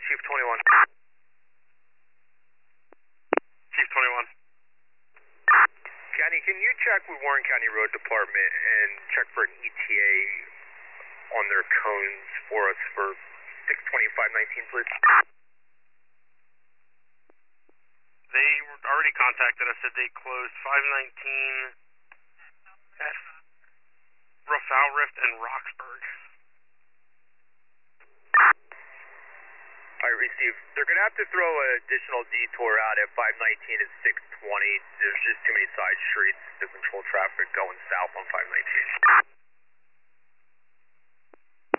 Chief 21. Chief 21. County, can you check with Warren County Road Department and check for an ETA on their cones for us for 62519, please? They already contacted us, said they closed 519 F, Rafale Rift, and Roxburgh. I received. They're going to have to throw an additional detour out at 519 and 620. There's just too many side streets to control traffic going south on 519.